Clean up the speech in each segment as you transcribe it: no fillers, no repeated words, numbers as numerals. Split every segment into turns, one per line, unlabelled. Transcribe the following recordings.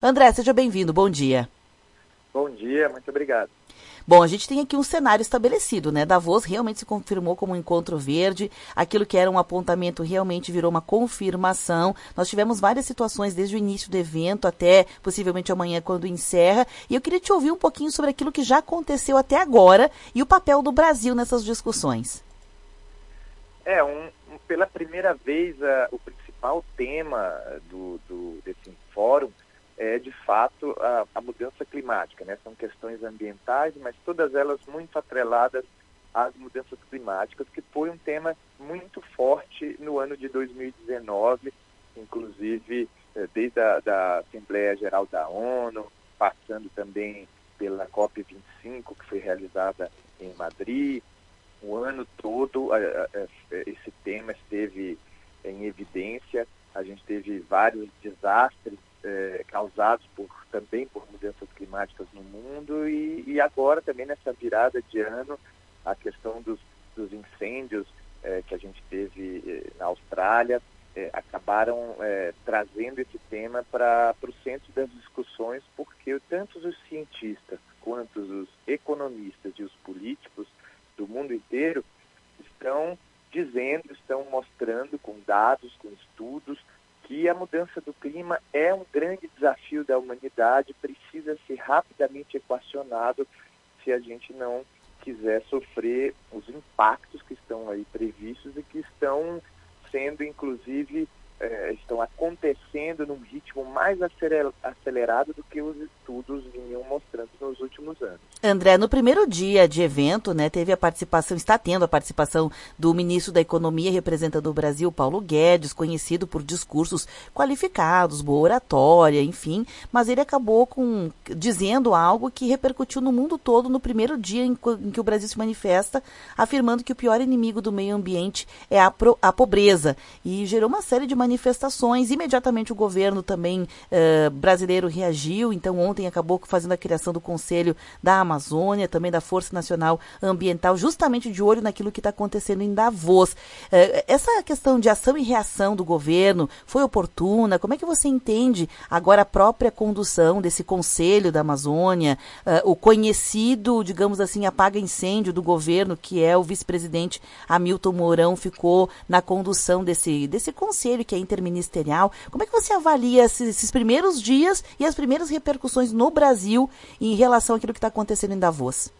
André, seja bem-vindo, bom dia.
Bom dia, muito obrigado.
Bom, a gente tem aqui um cenário estabelecido, né? Davos realmente se confirmou como um encontro verde, aquilo que era um apontamento realmente virou uma confirmação. Nós tivemos várias situações desde o início do evento até possivelmente amanhã quando encerra, e eu queria te ouvir um pouquinho sobre aquilo que já aconteceu até agora e o papel do Brasil nessas discussões.
Pela primeira vez, o principal tema desse fórum é, de fato, a mudança climática, né? São questões ambientais, mas todas elas muito atreladas às mudanças climáticas, que foi um tema muito forte no ano de 2019, inclusive desde da Assembleia Geral da ONU, passando também pela COP25, que foi realizada em Madrid. O ano todo esse tema esteve em evidência. A gente teve vários desastres causados também por mudanças climáticas no mundo e agora também nessa virada de ano a questão dos incêndios que a gente teve na Austrália acabaram trazendo esse tema para o centro das discussões, porque tanto os cientistas quanto os economistas e os políticos do mundo inteiro estão estão mostrando com dados, com estudos, que a mudança do clima é um grande desafio da humanidade, precisa ser rapidamente equacionado se a gente não quiser sofrer os impactos que estão aí previstos e que estão sendo, inclusive, estão acontecendo num ritmo mais acelerado do que os estudos vinham mostrando nos últimos anos.
André, no primeiro dia de evento, né, está tendo a participação do ministro da Economia representando o Brasil, Paulo Guedes, conhecido por discursos qualificados, boa oratória, enfim, mas ele acabou dizendo algo que repercutiu no mundo todo no primeiro dia em que o Brasil se manifesta, afirmando que o pior inimigo do meio ambiente é a pobreza, e gerou uma série de manifestações. Imediatamente o governo também brasileiro reagiu, então ontem acabou fazendo a criação do Conselho da Amazônia, também da Força Nacional Ambiental, justamente de olho naquilo que está acontecendo em Davos. Essa questão de ação e reação do governo foi oportuna? Como é que você entende agora a própria condução desse Conselho da Amazônia, o conhecido, digamos assim, apaga-incêndio do governo, que é o vice-presidente Hamilton Mourão, ficou na condução desse conselho que é interministerial. Como é que você avalia esses primeiros dias e as primeiras repercussões no Brasil em relação àquilo que está acontecendo em Davos?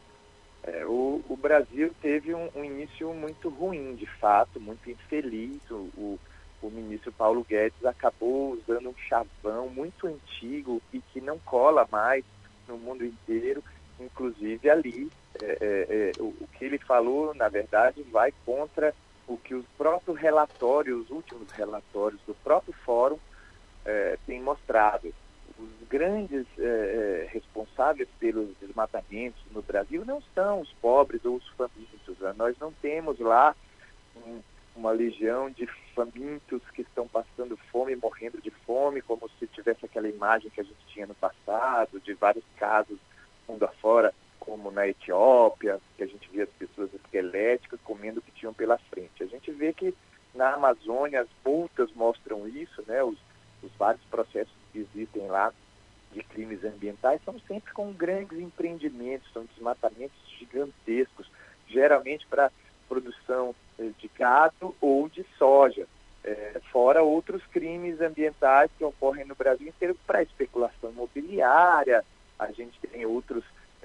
O Brasil teve um início muito ruim, de fato, muito infeliz. O ministro Paulo Guedes acabou usando um chavão muito antigo e que não cola mais no mundo inteiro, inclusive ali. O que ele falou, na verdade, vai contra o que os próprios relatórios, os últimos relatórios do próprio fórum têm mostrado. Os grandes responsáveis pelos desmatamentos no Brasil não são os pobres ou os famintos. Nós não temos lá uma legião de famintos que estão passando fome, morrendo de fome, como se tivesse aquela imagem que a gente tinha no passado, de vários casos mundo afora, como na Etiópia, que a gente via as pessoas esqueléticas comendo o que tinham pela frente. A gente vê que na Amazônia as multas mostram isso, né? Os vários processos que existem lá de crimes ambientais são sempre com grandes empreendimentos, são desmatamentos gigantescos, geralmente para produção de gado ou de soja, fora outros crimes ambientais que ocorrem no Brasil inteiro para especulação imobiliária. A gente tem outros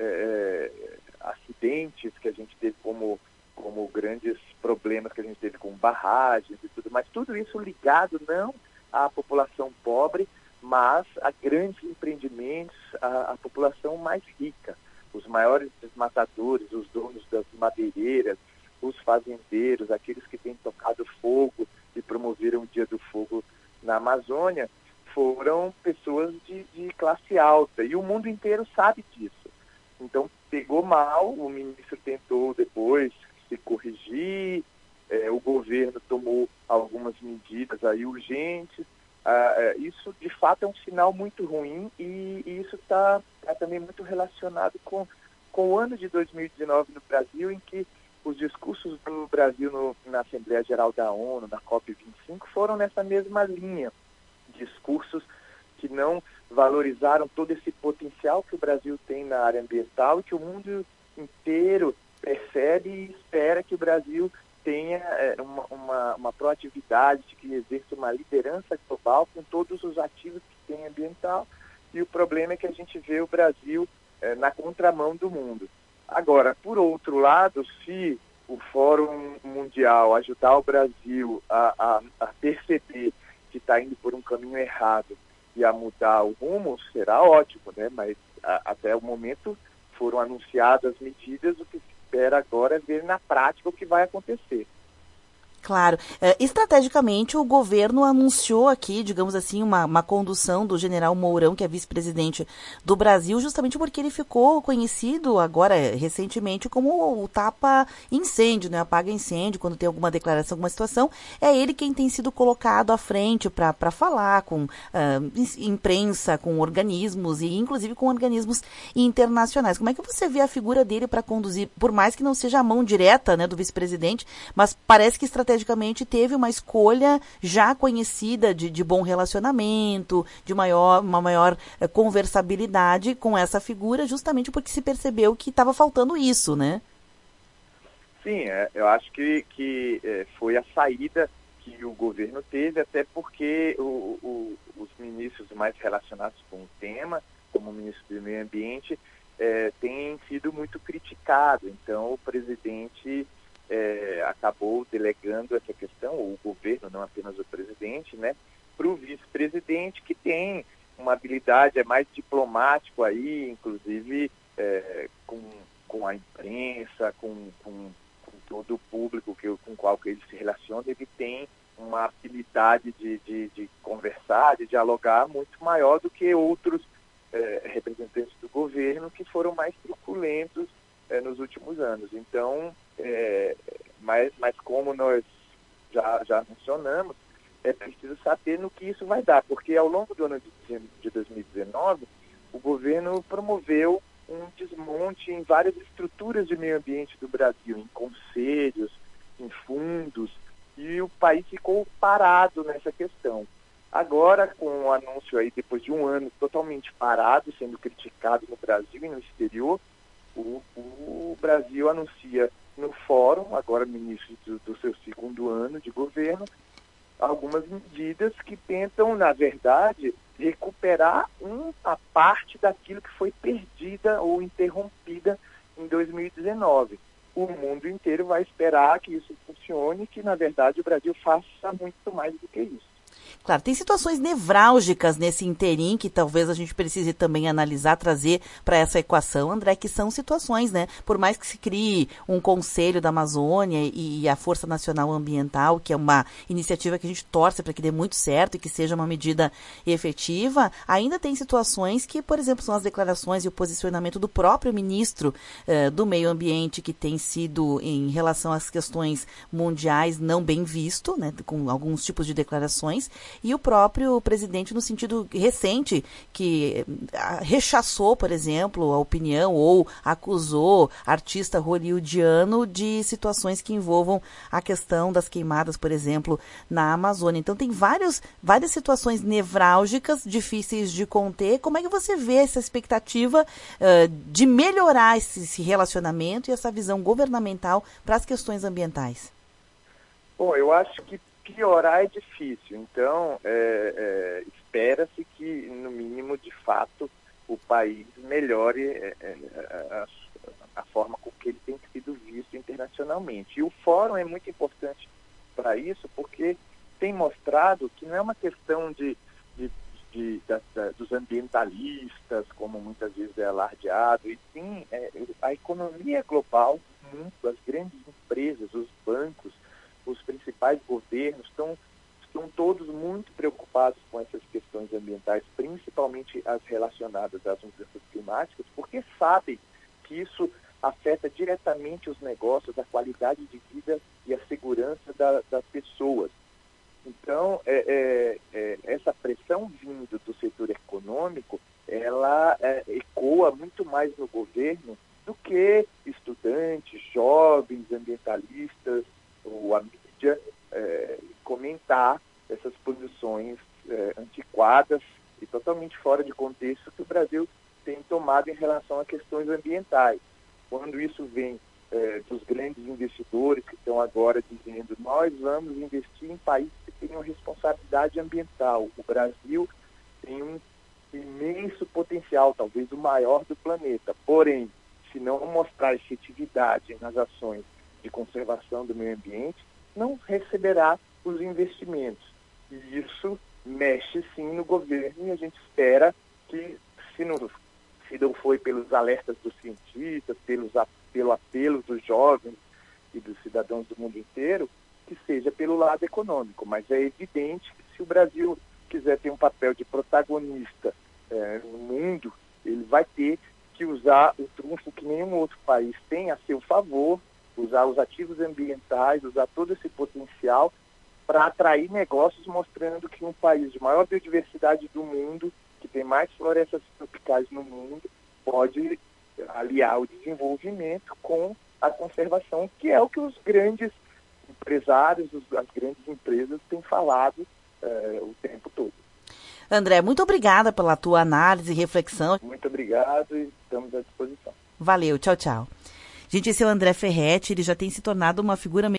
acidentes que a gente teve como grandes problemas que a gente teve com barragens e tudo, mas tudo isso ligado não à população pobre, mas a grandes empreendimentos, a população mais rica, os maiores desmatadores, os donos das madeireiras, os fazendeiros, aqueles que têm tocado fogo e promoveram o Dia do Fogo na Amazônia, foram pessoas de classe alta, e o mundo inteiro sabe disso. Então, pegou mal, o ministro tentou depois se corrigir, o governo tomou algumas medidas aí urgentes. Isso, de fato, é um sinal muito ruim e isso está também muito relacionado com o ano de 2019 no Brasil, em que os discursos do Brasil na Assembleia Geral da ONU, na COP25, foram nessa mesma linha. Discursos que não valorizaram todo esse potencial que o Brasil tem na área ambiental e que o mundo inteiro percebe e espera que o Brasil tenha uma proatividade, que exerça uma liderança global com todos os ativos que tem ambiental. E o problema é que a gente vê o Brasil na contramão do mundo. Agora, por outro lado, se o Fórum Mundial ajudar o Brasil a perceber que está indo por um caminho errado e a mudar o rumo, será ótimo, né? Mas até o momento foram anunciadas medidas, o que se espera agora é ver na prática o que vai acontecer.
Claro. Estrategicamente, o governo anunciou aqui, digamos assim, uma condução do general Mourão, que é vice-presidente do Brasil, justamente porque ele ficou conhecido agora, recentemente, como o tapa-incêndio, né? Apaga-incêndio, quando tem alguma declaração, alguma situação. É ele quem tem sido colocado à frente para falar com imprensa, com organismos e, inclusive, com organismos internacionais. Como é que você vê a figura dele para conduzir, por mais que não seja a mão direta, né, do vice-presidente, mas parece que estrategicamente teve uma escolha já conhecida de bom relacionamento, de uma maior conversabilidade com essa figura, justamente porque se percebeu que estava faltando isso, né?
Sim, eu acho que foi a saída que o governo teve, até porque os ministros mais relacionados com o tema, como o ministro do Meio Ambiente, têm sido muito criticados. Então, o presidente acabou delegando essa questão, o governo, não apenas o presidente, né, para o vice-presidente, que tem uma habilidade, é mais diplomático aí, inclusive com a imprensa, com todo o público com o qual ele se relaciona, ele tem uma habilidade de conversar, de dialogar muito maior do que outros representantes do governo que foram mais truculentos nos últimos anos. Então, mas como nós já mencionamos, é preciso saber no que isso vai dar, porque ao longo do ano de 2019, o governo promoveu um desmonte em várias estruturas de meio ambiente do Brasil, em conselhos, em fundos, e o país ficou parado nessa questão. Agora, com o anúncio aí, depois de um ano totalmente parado, sendo criticado no Brasil e no exterior, o Brasil anuncia no fórum, agora no início do seu segundo ano de governo, algumas medidas que tentam, na verdade, recuperar uma parte daquilo que foi perdida ou interrompida em 2019. O mundo inteiro vai esperar que isso funcione e que, na verdade, o Brasil faça muito mais do que isso.
Claro, tem situações nevrálgicas nesse interim que talvez a gente precise também analisar, trazer para essa equação, André, que são situações, né? Por mais que se crie um Conselho da Amazônia e a Força Nacional Ambiental, que é uma iniciativa que a gente torce para que dê muito certo e que seja uma medida efetiva, ainda tem situações que, por exemplo, são as declarações e o posicionamento do próprio ministro do Meio Ambiente, que tem sido, em relação às questões mundiais, não bem visto, né? Com alguns tipos de declarações. E o próprio presidente, no sentido recente, que rechaçou, por exemplo, a opinião ou acusou artista hollywoodiano de situações que envolvam a questão das queimadas, por exemplo, na Amazônia. Então, tem várias situações nevrálgicas, difíceis de conter. Como é que você vê essa expectativa de melhorar esse relacionamento e essa visão governamental para as questões ambientais?
Bom, eu acho que piorar é difícil, então espera-se que, no mínimo, de fato, o país melhore a forma com que ele tem sido visto internacionalmente. E o fórum é muito importante para isso, porque tem mostrado que não é uma questão dos ambientalistas, como muitas vezes é alardeado, e sim a economia global, as grandes empresas, os bancos, os principais governos estão todos muito preocupados com essas questões ambientais, principalmente as relacionadas às mudanças climáticas, porque sabem que isso afeta diretamente os negócios, a qualidade de vida e a segurança das pessoas. Então, essa pressão vindo do setor econômico, ela ecoa muito mais no governo do que estudantes, jovens, ambientalistas, ou a mídia comentar essas posições antiquadas e totalmente totalmente fora de contexto que o Brasil tem tomado em relação a questões ambientais. Quando isso vem dos grandes investidores que estão agora dizendo nós vamos investir em países que tenham responsabilidade ambiental. O Brasil tem um imenso potencial, talvez o maior do planeta. Porém, se não mostrar efetividade nas ações de conservação do meio ambiente, não receberá os investimentos. E isso mexe sim no governo e a gente espera que, se não foi pelos alertas dos cientistas, pelo apelo dos jovens e dos cidadãos do mundo inteiro, que seja pelo lado econômico. Mas é evidente que se o Brasil quiser ter um papel de protagonista no mundo, ele vai ter que usar o trunfo que nenhum outro país tem a seu favor, usar os ativos ambientais, usar todo esse potencial para atrair negócios, mostrando que um país de maior biodiversidade do mundo, que tem mais florestas tropicais no mundo, pode aliar o desenvolvimento com a conservação, que é o que os grandes empresários, as grandes empresas têm falado o tempo todo.
André, muito obrigada pela tua análise e reflexão.
Muito obrigado e estamos à disposição.
Valeu, tchau, tchau. Gente, esse é o André Ferretti, ele já tem se tornado uma figura